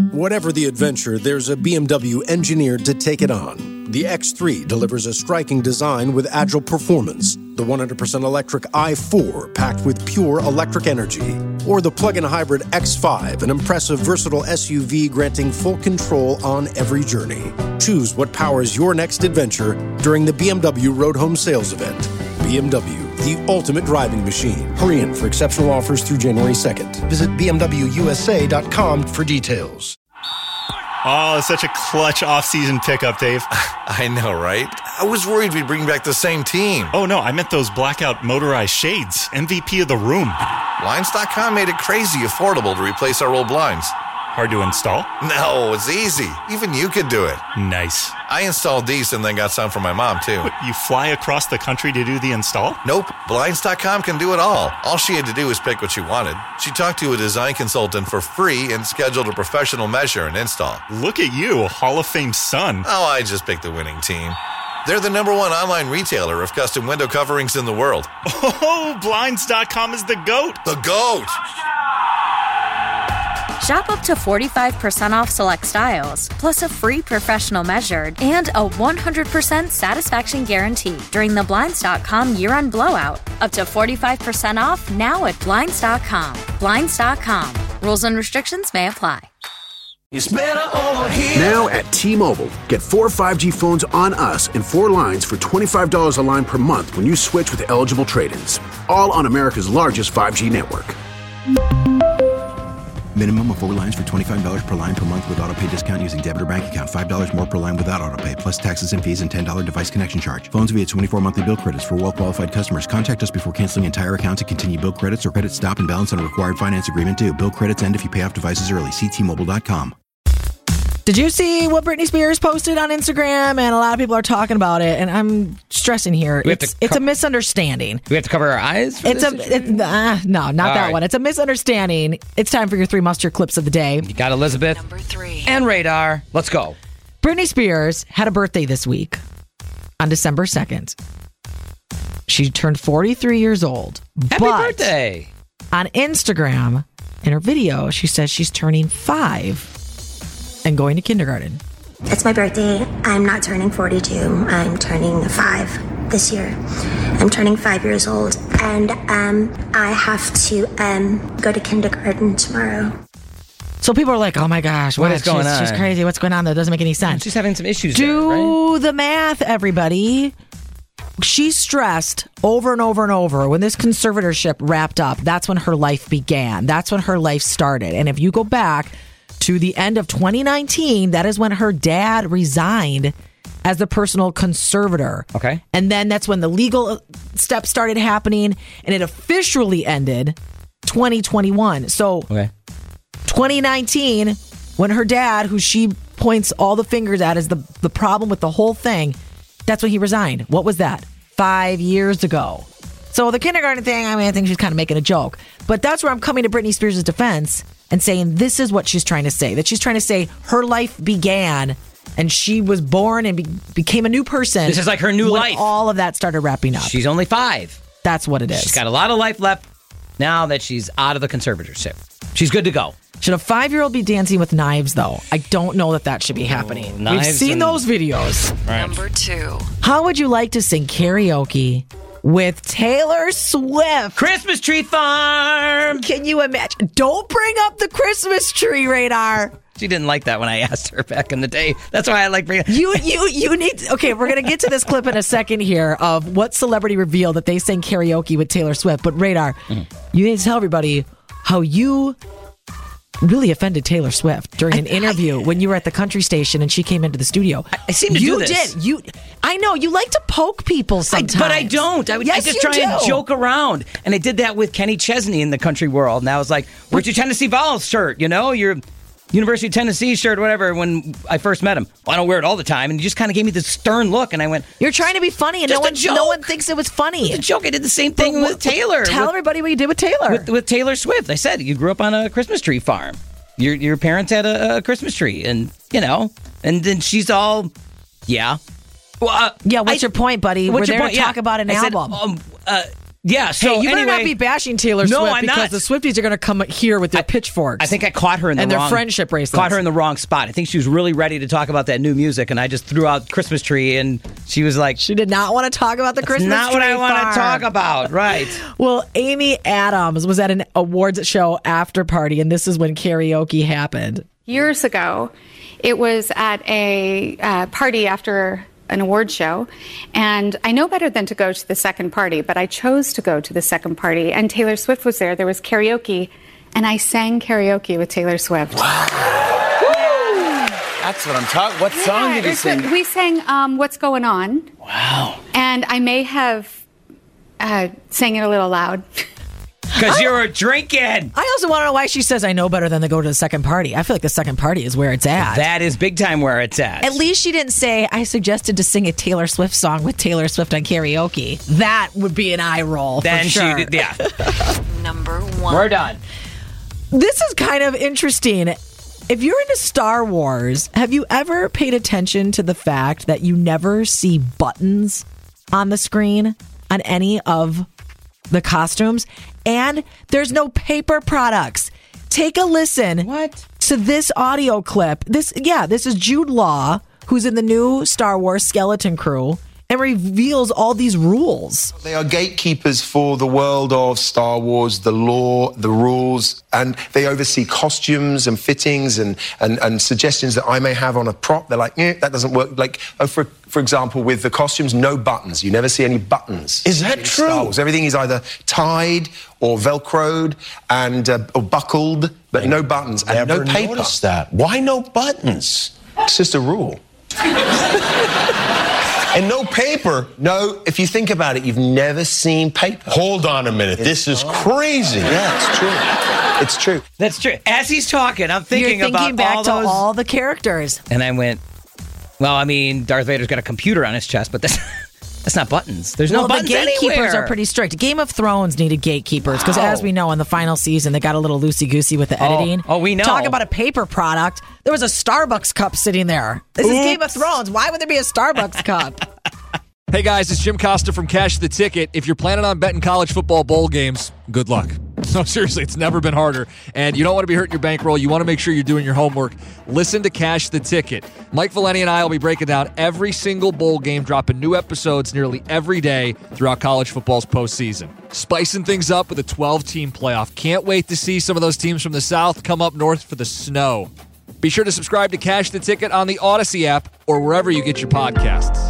Whatever the adventure, there's a BMW engineered to take it on. The X3 delivers a striking design with agile performance. The 100% electric i4 packed with pure electric energy. Or the plug-in hybrid X5, an impressive, versatile SUV granting full control on every journey. Choose what powers your next adventure during the BMW Road Home Sales Event. BMW, the ultimate driving machine. Hurry in for exceptional offers through January 2nd. Visit BMWUSA.com for details. Oh, it's such a clutch off-season pickup, Dave. I know, right? I was worried we'd bring back the same team. Oh, no, I meant those blackout motorized shades. MVP of the room. Blinds.com made it crazy affordable to replace our old blinds. Hard to install? No, it's easy. Even you could do it. Nice. I installed these and then got some for my mom, too. What, you fly across the country to do the install? Nope. Blinds.com can do it all. All she had to do was pick what she wanted. She talked to a design consultant for free and scheduled a professional measure and install. Look at you, a Hall of Fame son. Oh, I just picked the winning team. They're the #1 online retailer of custom window coverings in the world. Oh, Blinds.com is the GOAT. The GOAT! Shop up to 45% off select styles, plus a free professional measured and a 100% satisfaction guarantee during the Blinds.com year-end blowout. Up to 45% off now at Blinds.com. Blinds.com. Rules and restrictions may apply. It's better over here. Now at T-Mobile, get 4 5G phones on us and 4 lines for $25 a line per month when you switch with eligible trade-ins. All on America's largest 5G network. Minimum of 4 lines for $25 per line per month with autopay discount using debit or bank account. $5 more per line without autopay, plus taxes and fees and $10 device connection charge. Phones via 24 monthly bill credits for well-qualified customers. Contact us before canceling entire account to continue bill credits or credit stop and balance on a required finance agreement due. Bill credits end if you pay off devices early. See T-Mobile.com. Did you see what Britney Spears posted on Instagram? And a lot of people are talking about it, and I'm stressing here. It's a misunderstanding. Do we have to cover our eyes? No, not that one. It's a misunderstanding. It's time for your 3 must-hear clips of the day. You got Elizabeth. Number 3. And Radar. Let's go. Britney Spears had a birthday this week on December 2nd. She turned 43 years old. Happy birthday. On Instagram, in her video, she says she's turning 5 and going to kindergarten. It's my birthday. I'm not turning 42. I'm turning 5 this year. I'm turning 5 years old, and I have to go to kindergarten tomorrow. So people are like, oh my gosh, what is going on? She's crazy. What's going on? That doesn't make any sense. She's having some issues Do the math, everybody. She stressed over and over and over when this conservatorship wrapped up. That's when her life began. That's when her life started. And if you go back to the end of 2019, that is when her dad resigned as the personal conservator. Okay. And then that's when the legal steps started happening, and it officially ended 2021. So 2019, when her dad, who she points all the fingers at as the problem with the whole thing, that's when he resigned. What was that? 5 years ago. So the kindergarten thing, I think she's kind of making a joke. But that's where I'm coming to Britney Spears' defense and saying this is what she's trying to say. That she's trying to say her life began and she was born and became a new person. This is like her new life. All of that started wrapping up. She's only 5. That's what it is. She's got a lot of life left now that she's out of the conservatorship. She's good to go. Should a 5-year-old be dancing with knives, though? I don't know that should be happening. We've seen those videos. Right. Number 2. How would you like to sing karaoke with Taylor Swift? Christmas Tree Farm! Can you imagine? Don't bring up the Christmas tree, Radar. She didn't like that when I asked her back in the day. That's why I like bringing you need. Okay, we're gonna get to this clip in a second here of what celebrity revealed that they sang karaoke with Taylor Swift. But Radar, you need to tell everybody how you really offended Taylor Swift during an interview when you were at the country station and she came into the studio. I seem to do this. I know you like to poke people sometimes, but I don't. I just try and joke around, and I did that with Kenny Chesney in the country world. And I was like, "Where's your Tennessee Vols shirt? You know, your University of Tennessee shirt, or whatever." When I first met him, well, I don't wear it all the time, and he just kind of gave me this stern look, and I went, "You're trying to be funny, and no one thinks it was funny." It's a joke. I did the same thing with Taylor. Tell everybody what you did with Taylor. With Taylor Swift, I said you grew up on a Christmas tree farm. Your parents had a Christmas tree, and and then she's all, yeah. Well, what's your point, buddy? We're there to talk about an album. Yeah, so hey, you better anyway, not be bashing Taylor Swift I'm because not. the Swifties are going to come here with their pitchforks. I think I caught her in the and wrong... their friendship bracelets. Caught her in the wrong spot. I think she was really ready to talk about that new music, and I just threw out Christmas Tree, and she was like... She did not want to talk about the Christmas not tree what I want farm. to talk about, right. Well, Amy Adams was at an awards show after party, and this is when karaoke happened. Years ago, it was at a party after an award show, and I know better than to go to the second party, but I chose to go to the second party, and Taylor Swift was there. There was karaoke, and I sang karaoke with Taylor Swift. Wow. That's what I'm talking. What song did you sing? We sang What's Going On. Wow. And I may have sang it a little loud. Because you were drinking. I also want to know why she says I know better than to go to the second party. I feel like the second party is where it's at. That is big time where it's at. At least she didn't say, I suggested to sing a Taylor Swift song with Taylor Swift on karaoke. That would be an eye roll. Then for sure. she did, yeah. Number 1. We're done. This is kind of interesting. If you're into Star Wars, have you ever paid attention to the fact that you never see buttons on the screen on any of the costumes? And there's no paper products. Take a listen to this audio clip. This is Jude Law, who's in the new Star Wars Skeleton Crew, and reveals all these rules. They are gatekeepers for the world of Star Wars, the law, the rules, and they oversee costumes and fittings and suggestions that I may have on a prop. They're like, that doesn't work. Like, for example, with the costumes, no buttons. You never see any buttons. Is that true? Star Wars. Everything is either tied or Velcroed and or buckled, but no buttons and no paper. Never noticed that. Why no buttons? It's just a rule. And no paper. No, if you think about it, you've never seen paper. Hold on a minute. This is crazy. Yeah, it's true. It's true. That's true. As he's talking, I'm thinking You're thinking about back all to those... all the characters. And I went, well, I mean, Darth Vader's got a computer on his chest, but that's not buttons. There's no buttons anywhere. The gatekeepers are pretty strict. Game of Thrones needed gatekeepers because, as we know, in the final season, they got a little loosey-goosey with the editing. Oh, we know. Talk about a paper product. There was a Starbucks cup sitting there. This is Game of Thrones. Why would there be a Starbucks cup? Hey guys, it's Jim Costa from Cash the Ticket. If you're planning on betting college football bowl games, good luck. No, seriously, it's never been harder. And you don't want to be hurting your bankroll. You want to make sure you're doing your homework. Listen to Cash the Ticket. Mike Valeni and I will be breaking down every single bowl game, dropping new episodes nearly every day throughout college football's postseason. Spicing things up with a 12-team playoff. Can't wait to see some of those teams from the South come up north for the snow. Be sure to subscribe to Cash the Ticket on the Odyssey app or wherever you get your podcasts.